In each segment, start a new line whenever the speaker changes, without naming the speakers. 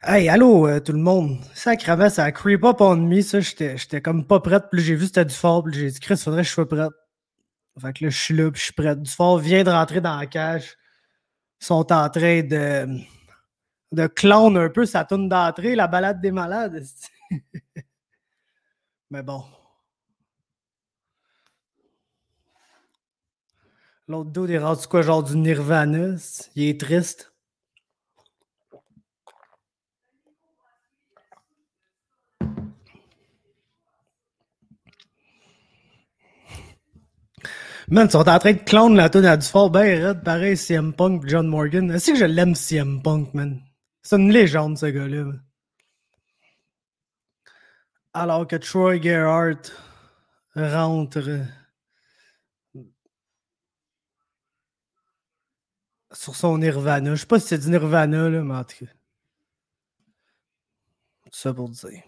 Hey, allô, tout le monde. Sacrément, ça a creep up on me, ça. J'étais comme pas prête. Puis là, j'ai vu que c'était du fort. Puis j'ai dit, Chris, faudrait que je sois prête. Fait que là, je suis là, puis je suis prête. Du fort vient de rentrer dans la cage. Ils sont en train de clone un peu sa tourne d'entrée, la balade des malades. esti. Mais bon. L'autre dos est rendu quoi, genre du Nirvana. Il est triste. Man, ils sont en train de clone la tourne à du fort, ben raide, pareil, CM Punk, John Morgan. Est-ce que je l'aime, CM Punk, man? C'est une légende, ce gars-là. Man. Alors que Troy Gerhardt rentre sur son Nirvana. Je sais pas si c'est du Nirvana, là, mais en tout cas, tout ça pour dire.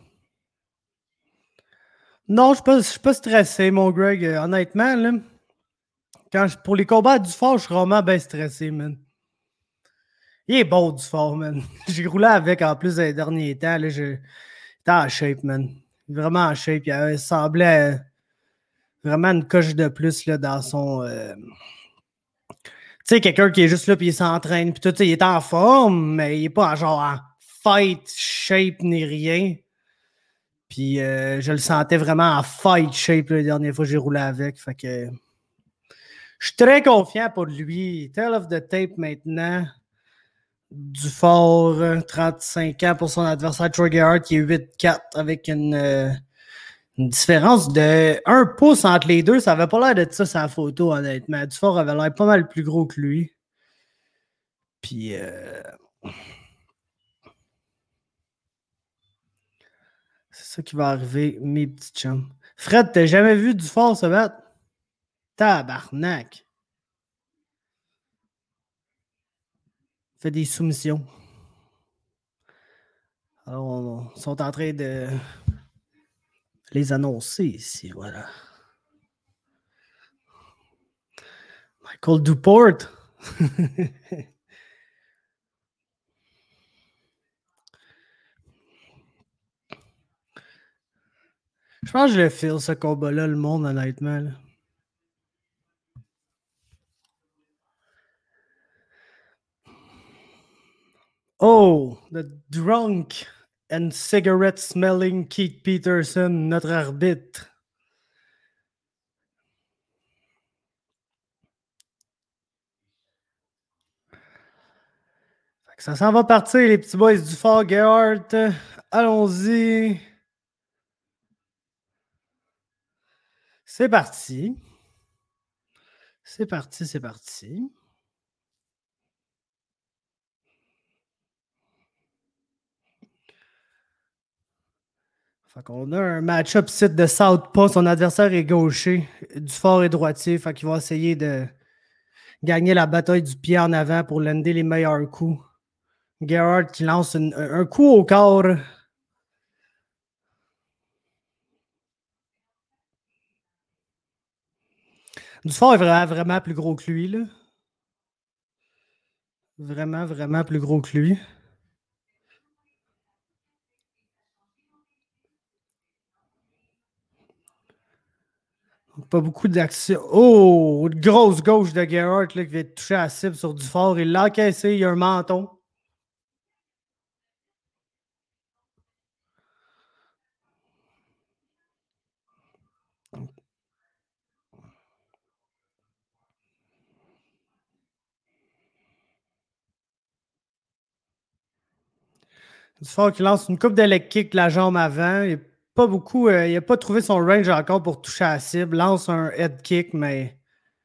Non, je suis pas stressé, mon Greg. Honnêtement, là, pour les combats du fort, je suis vraiment bien stressé, man. Il est bon, du fort, man. J'ai roulé avec en plus les derniers temps. Là, j'étais en shape, man. Vraiment en shape. Il semblait vraiment une coche de plus là, dans son. Tu sais, quelqu'un qui est juste là, puis il s'entraîne, puis tout, tu sais, il est en forme, mais il est pas genre en fight shape ni rien. Puis je le sentais vraiment en fight shape là, la dernière fois que j'ai roulé avec. Fait que je suis très confiant pour lui. Tale of the tape maintenant. Du fort, 35 ans pour son adversaire Troy Gerhardt qui est 8-4 avec une différence de 1 pouce entre les deux. Ça avait pas l'air de ça sa photo, honnêtement. Dufort avait l'air pas mal plus gros que lui. Puis c'est ça qui va arriver, mes petits chums. Fred, t'as jamais vu Dufort se battre? Tabarnak. Fait des soumissions. Alors, ils sont en train de les annoncer ici, voilà. Michael Duport. Je pense que je le file, ce combat-là, le monde, honnêtement. Là. Oh, the drunk and cigarette-smelling Keith Peterson, notre arbitre. Ça s'en va partir, les petits boys du Fort Gerhardt. Allons-y. C'est parti. C'est parti, c'est parti. Fait qu'on a un match-up site de Southpaw. Son adversaire est gaucher. Dufort est droitier. Fait qu'il va essayer de gagner la bataille du pied en avant pour lander les meilleurs coups. Gerhardt qui lance un coup au corps. Dufort est vraiment, vraiment plus gros que lui. Là. Vraiment, vraiment plus gros que lui. Pas beaucoup d'action. Oh, une grosse gauche de Gerhardt là, qui vient de toucher à la cible sur Dufort. Il l'a encaissé, il y a un menton. Dufort qui lance une coupe de leg kick la jambe avant. Il n'a pas beaucoup. Il n'a pas trouvé son range encore pour toucher à la cible. Lance un head kick, mais.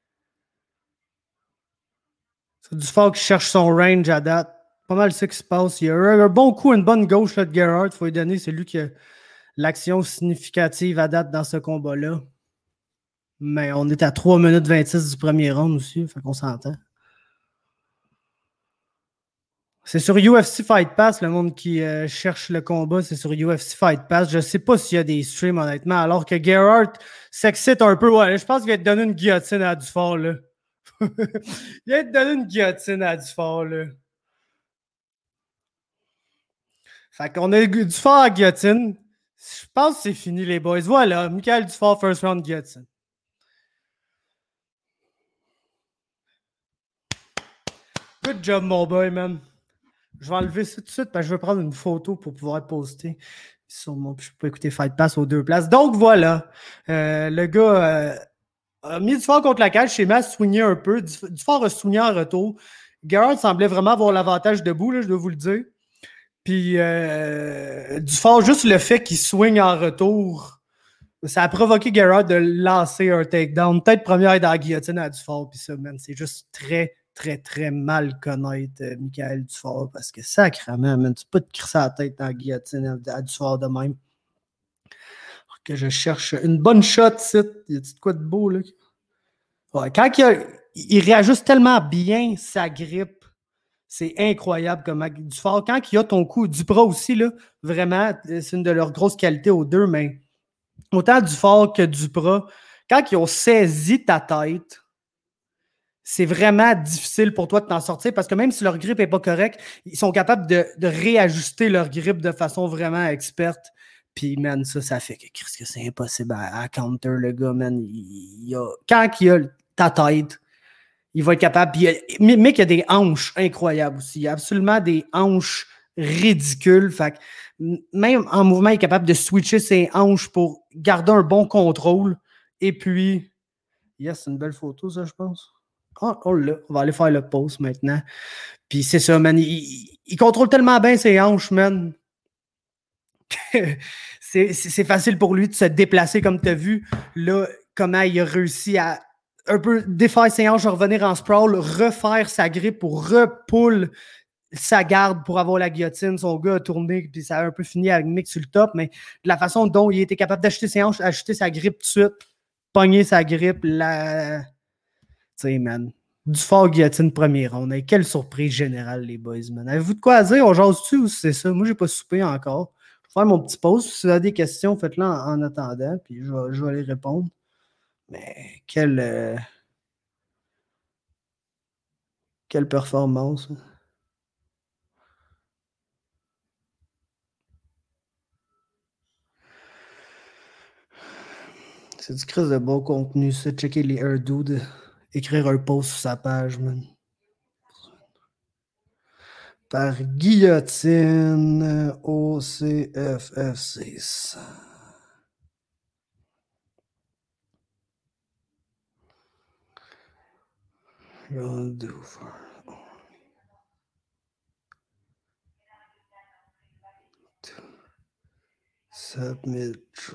C'est Dufort qui cherche son range à date. Pas mal ce qui se passe. Il y a un bon coup, une bonne gauche là, de Gerhardt. Il faut lui donner. C'est lui qui a l'action significative à date dans ce combat-là. Mais on est à 3 minutes 26 du premier round aussi. Fait qu'on s'entend. C'est sur UFC Fight Pass, le monde qui cherche le combat, c'est sur UFC Fight Pass. Je sais pas s'il y a des streams, honnêtement, alors que Gerhardt s'excite un peu. Ouais, je pense qu'il va te donner une guillotine à Dufort, là. Il va te donner une guillotine à Dufort, là. Fait qu'on a Dufort à guillotine. Je pense que c'est fini, les boys. Voilà, Michael Dufort, first round guillotine. Good job, mon boy, man. Je vais enlever ça tout de suite parce que je veux prendre une photo pour pouvoir poster sur mon. Je peux écouter Fight Pass aux deux places. Donc voilà. Le gars a mis Dufort contre la cage. Chez a swingé un peu. Dufort a swingé en retour. Garrett semblait vraiment avoir l'avantage debout, là, je dois vous le dire. Puis Dufort, juste le fait qu'il swing en retour, ça a provoqué Garrett de lancer un takedown. Peut-être première dans la guillotine à Dufort. Puis ça, man, c'est juste très, très, très mal connaître Michael Dufort parce que sacrément, man, tu peux te crisser la tête dans la guillotine à Dufort de même. Alors que je cherche une bonne shot, c'est. Y a-tu de quoi de beau, là? Ouais, quand il réajuste tellement bien sa grippe. C'est incroyable comme Dufort. Quand il y a ton coup, Duprat aussi, là, vraiment, c'est une de leurs grosses qualités aux deux, mais autant Dufort que Duprat, quand ils ont saisi ta tête, c'est vraiment difficile pour toi de t'en sortir parce que même si leur grippe n'est pas correcte, ils sont capables de réajuster leur grippe de façon vraiment experte. Puis, man, ça fait que c'est impossible à counter, le gars, man. Quand il a ta tête, il va être capable. Puis, Mick a des hanches incroyables aussi. Il a absolument des hanches ridicules. Fait que même en mouvement, il est capable de switcher ses hanches pour garder un bon contrôle. Et puis, yes, c'est une belle photo, ça, je pense. Ah, on l'a. On va aller faire le pause maintenant. Puis c'est ça, man. Il contrôle tellement bien ses hanches, man. C'est facile pour lui de se déplacer comme tu as vu. Là, comment il a réussi à un peu défaire ses hanches, revenir en sprawl, refaire sa grippe pour repull sa garde pour avoir la guillotine. Son gars a tourné, puis ça a un peu fini avec Mick sur le top, mais de la façon dont il était capable d'acheter ses hanches, acheter sa grippe tout de suite, pogner sa grippe, la... Tu sais, man. Dufort guillotine premier round. Hey, quelle surprise générale, les boys, man. Avez-vous de quoi dire? On jase-tu ou c'est ça? Moi, j'ai pas soupé encore. Je vais faire mon petit pause. Si vous avez des questions, faites-le en attendant, puis je vais les répondre. Mais quelle performance. Hein? C'est du crise de bon contenu, ça. Checker les Air Dude. Écrire un post sur sa page, man. Par guillotine au CFFC. Submit try.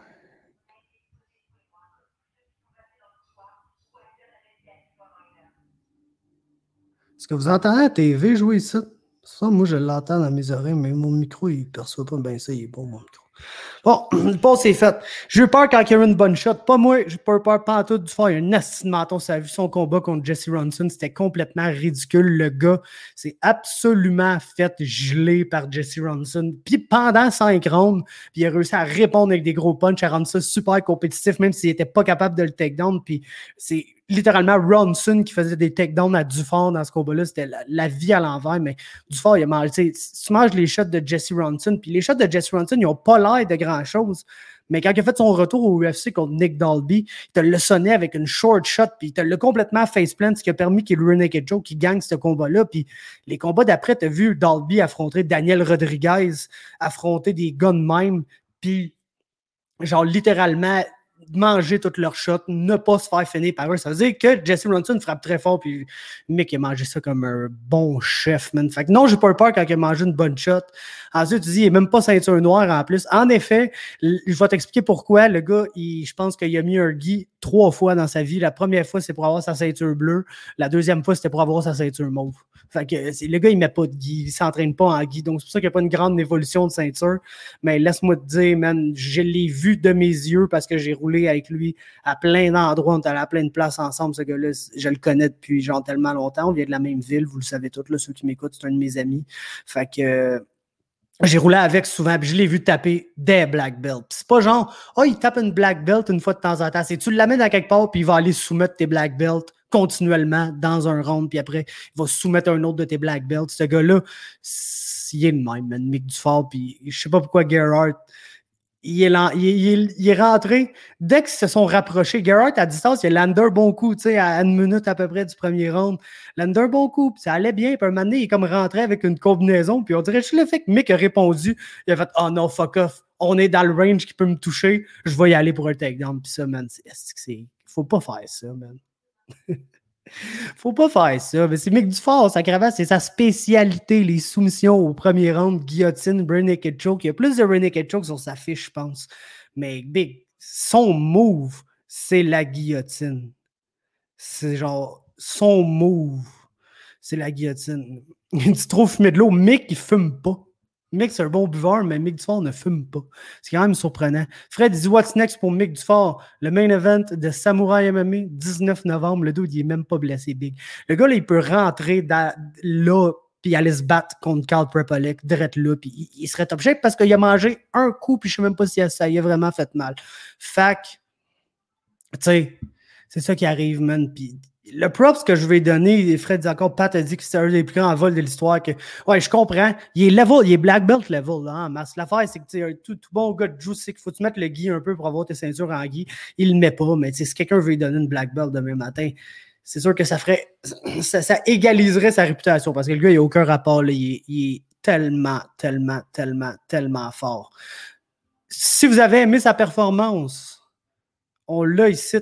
Est-ce que vous entendez la TV jouer ça? Ça, moi, je l'entends dans mes oreilles, mais mon micro, il ne perçoit pas bien ça. Il est bon, mon micro. Bon, le pause, c'est fait. J'ai eu peur quand il y a eu une bonne shot. Pas moi, j'ai pas eu peur pas en tout du faire un asti de menton. Ça a vu son combat contre Jesse Ronson. C'était complètement ridicule. Le gars s'est absolument fait geler par Jesse Ronson. Puis pendant 5 rounds, puis il a réussi à répondre avec des gros punches, à rendre ça super compétitif, même s'il n'était pas capable de le takedown. Puis c'est littéralement Ronson qui faisait des takedowns à Dufort dans ce combat-là. C'était la vie à l'envers, mais Dufort, il a mangé. Tu manges les shots de Jesse Ronson, puis les shots de Jesse Ronson, ils n'ont pas l'air de grand-chose. Mais quand il a fait son retour au UFC contre Nick Dalby, il te l'a sonné avec une short shot, puis il te l'a complètement faceplant, ce qui a permis qu'il Rear Naked Joe qui gagne ce combat-là. Puis les combats d'après, tu as vu Dalby affronter Daniel Rodriguez, affronter des gars de même, puis genre littéralement manger toutes leurs shots, ne pas se faire finir par eux. Ça veut dire que Jesse Ronson frappe très fort, puis Mick a mangé ça comme un bon chef, man. Fait que non, j'ai pas eu peur quand il a mangé une bonne shot. Ensuite, tu dis, il n'est même pas ceinture noire en plus. En effet, je vais t'expliquer pourquoi. Le gars, je pense qu'il a mis un gi 3 fois dans sa vie. La première fois, c'est pour avoir sa ceinture bleue. La deuxième fois, c'était pour avoir sa ceinture mauve. Fait que le gars, il met pas de gi. Il s'entraîne pas en gi. Donc, c'est pour ça qu'il n'y a pas une grande évolution de ceinture. Mais laisse-moi te dire, man, je l'ai vu de mes yeux parce que j'ai roulé avec lui à plein d'endroits. On est allé à plein de places ensemble. Ce gars-là, je le connais depuis genre tellement longtemps. On vient de la même ville. Vous le savez tous, là, ceux qui m'écoutent, c'est un de mes amis. Fait que j'ai roulé avec souvent, puis je l'ai vu taper des black belts. Puis c'est pas genre, il tape une black belt une fois de temps en temps. C'est tu l'amènes à quelque part, puis il va aller soumettre tes black belts continuellement dans un round, puis après, il va soumettre un autre de tes black belts. Ce gars-là, il est le même, man, Mick Dufort, puis je sais pas pourquoi Gerhardt, il est rentré, dès qu'ils se sont rapprochés, Gerhardt à distance, il a Lander bon coup, tu sais, à 1 minute à peu près du premier round. Lander bon coup, puis ça allait bien, puis un moment donné, il est comme rentré avec une combinaison, puis on dirait juste le fait que Mick a répondu, il a fait « Oh non, fuck off, on est dans le range qui peut me toucher, je vais y aller pour un takedown. » Puis ça, man, faut pas faire ça, man. Faut pas faire ça. Mais c'est Mick Dufort, sa cravate, c'est sa spécialité, les soumissions au premier round, guillotine, rear naked choke. Il y a plus de rear naked choke sur sa fiche, je pense. Mais Big, son move, c'est la guillotine. C'est genre, son move, c'est la guillotine. Il dit trop fumer de l'eau. Mick, il fume pas. Mick, c'est un bon buveur, mais Mick Dufort ne fume pas. C'est quand même surprenant. Fred, il dit What's next pour Mick Dufort? Le main event de Samouraï MMA, 19 novembre. Le dude, il est même pas blessé, Big. Le gars, là, il peut rentrer là, puis aller se battre contre Karl Prepolek, direct là, puis il serait top shape parce qu'il a mangé un coup, puis je sais même pas si ça y a vraiment fait mal. Fac, tu sais, c'est ça qui arrive, man. Puis le props que je vais donner, Fred dit encore, Pat a dit que c'était un des plus grands vols de l'histoire. Ouais, je comprends. Il est black belt level, là, en masse. L'affaire, c'est que tout bon gars de jiu, c'est qu'il faut que tu mettes le gi un peu pour avoir tes ceintures en gi. Il le met pas, mais si quelqu'un veut lui donner une black belt demain matin, c'est sûr que ça égaliserait sa réputation parce que le gars, il n'a aucun rapport. Là. Il est tellement, tellement, tellement, tellement fort. Si vous avez aimé sa performance, on l'a ici,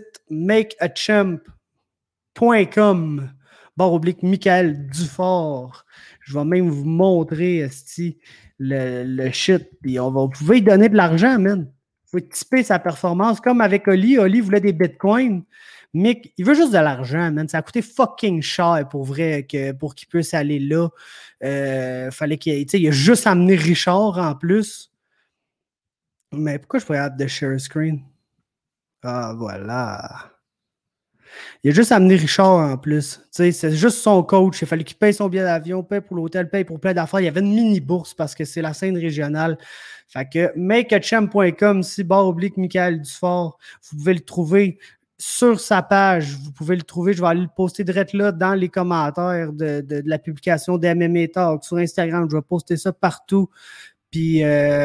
makeachamp.com /Michael Dufort. Je vais même vous montrer le shit. Puis vous pouvez lui donner de l'argent, man. Vous pouvez typer sa performance comme avec Oli. Oli voulait des bitcoins. Mick, il veut juste de l'argent, man. Ça a coûté fucking cher pour vrai pour qu'il puisse aller là. Fallait il a juste amené Richard en plus. Mais pourquoi je pourrais hâte de share screen? Ah, voilà. Il a juste amené Richard en plus. C'est juste son coach. Il fallait qu'il paye son billet d'avion, paye pour l'hôtel, paye pour plein d'affaires. Il y avait une mini-bourse parce que c'est la scène régionale. Fait que makeachamp.com, /Michael Dufort, vous pouvez le trouver sur sa page. Vous pouvez le trouver. Je vais aller le poster direct là dans les commentaires de la publication des MMA Talk sur Instagram. Je vais poster ça partout. Puis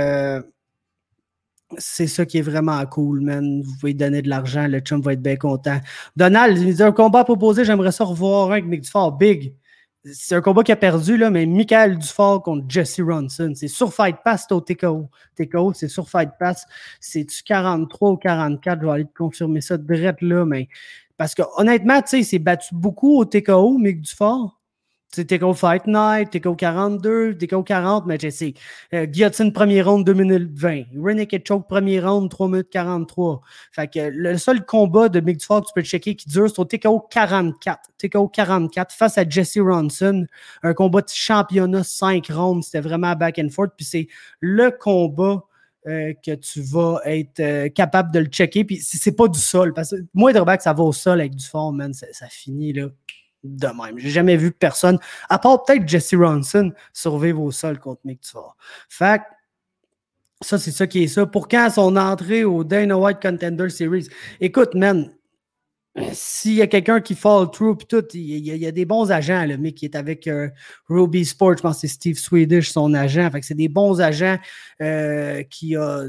c'est ça qui est vraiment cool, man. Vous pouvez donner de l'argent, le chum va être bien content. Donald, il dit un combat proposé, j'aimerais ça revoir un avec Mick Dufort. Big. C'est un combat qui a perdu, là, mais Michael Dufort contre Jesse Ronson. C'est sur Fight Pass, c'est au TKO. TKO, c'est sur Fight Pass. C'est-tu 43 ou 44? Je vais aller te confirmer ça direct là, mais parce que honnêtement, tu sais, il s'est battu beaucoup au TKO, Mick Dufort. TKO Fight Night, TKO 42, TKO 40, mais je sais. Guillotine premier round 2 minutes 20. Reneked Choke premier round 3 minutes 43. Fait que le seul combat de Mick Dufort que tu peux checker qui dure, c'est au TKO 44. TKO 44 face à Jesse Ronson. Un combat de championnat 5 rounds. C'était vraiment back and forth. Puis c'est le combat que tu vas être capable de le checker. Puis c'est pas du sol. Parce que moi, que ça va au sol avec Dufort, man. Ça finit là. De même. J'ai jamais vu personne, à part peut-être Jesse Ronson, survivre au sol contre Mick Dufort. Fait que ça, c'est ça qui est ça. Pour quand son entrée au Dana White Contender Series? Écoute, man, s'il y a quelqu'un qui fall through pis tout, il y a des bons agents, le mec qui est avec Ruby Sports, je pense que c'est Steve Swedish, son agent. Fait que c'est des bons agents qui a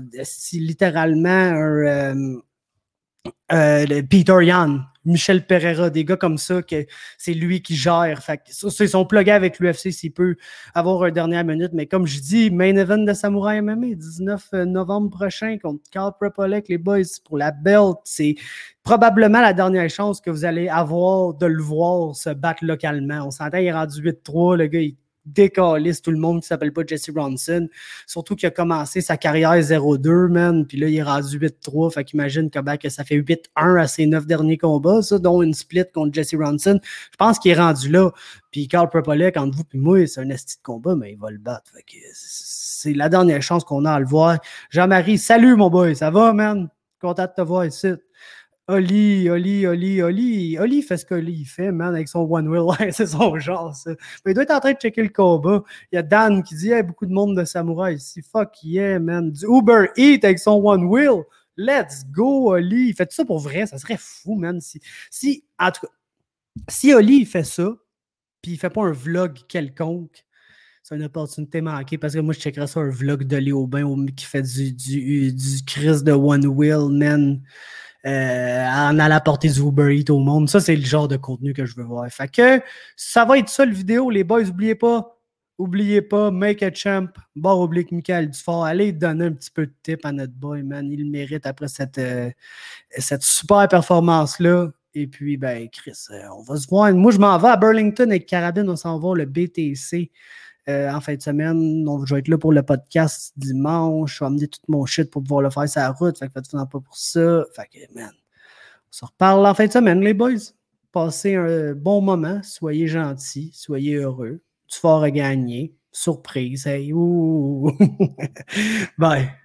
littéralement Peter Yan, Michel Pereira, des gars comme ça, que c'est lui qui gère. Fait que c'est son plugin avec l'UFC s'il peut avoir une dernière minute. Mais comme je dis, main event de Samouraï MMA, 19 novembre prochain contre Karl Prepolek, les boys, pour la belt. C'est probablement la dernière chance que vous allez avoir de le voir se battre localement. On s'entend, il est rendu 8-3, le gars, il décalisse tout le monde qui s'appelle pas Jesse Ronson. Surtout qu'il a commencé sa carrière 0-2, man. Puis là, il est rendu 8-3. Fait qu'imagine comment que ça fait 8-1 à ses 9 derniers combats, ça, dont une split contre Jesse Ronson. Je pense qu'il est rendu là. Puis Karl Prepolek, entre vous et moi, c'est un esti de combat, mais il va le battre. Fait que c'est la dernière chance qu'on a à le voir. Jean-Marie, salut mon boy, ça va, man? Content de te voir ici. Oli fait ce qu'Oli fait, man, avec son One Wheel. C'est son genre, ça. Mais il doit être en train de checker le combat. Il y a Dan qui dit, hey, beaucoup de monde de samouraï ici. Fuck yeah, man. Du Uber Eats avec son One Wheel. Let's go, Oli. Il fait tout ça pour vrai. Ça serait fou, man. Si en tout cas, Si Oli, il fait ça, puis il fait pas un vlog quelconque, c'est une opportunité manquée parce que moi, je checkerais ça un vlog de Léo Bain qui fait du Chris de One Wheel, man, en allant apporter du Uber Eats au monde. Ça, c'est le genre de contenu que je veux voir. Fait que ça va être ça le vidéo, les boys. Oubliez pas, make a champ, barre oblique Michael Dufort. Allez donner un petit peu de tip à notre boy, man. Il le mérite après cette super performance-là. Et puis, ben, Chris, on va se voir. Moi, je m'en vais à Burlington avec Carabine. On s'en va le BTC en fin de semaine. Donc, je vais être là pour le podcast dimanche. Je vais amener tout mon shit pour pouvoir le faire sur la route. Fait que faites-vous pas pour ça. Fait que, man, on se reparle en fin de semaine, les boys. Passez un bon moment. Soyez gentils. Soyez heureux. Tu vas regagner. Surprise. Hey, ouh. Bye.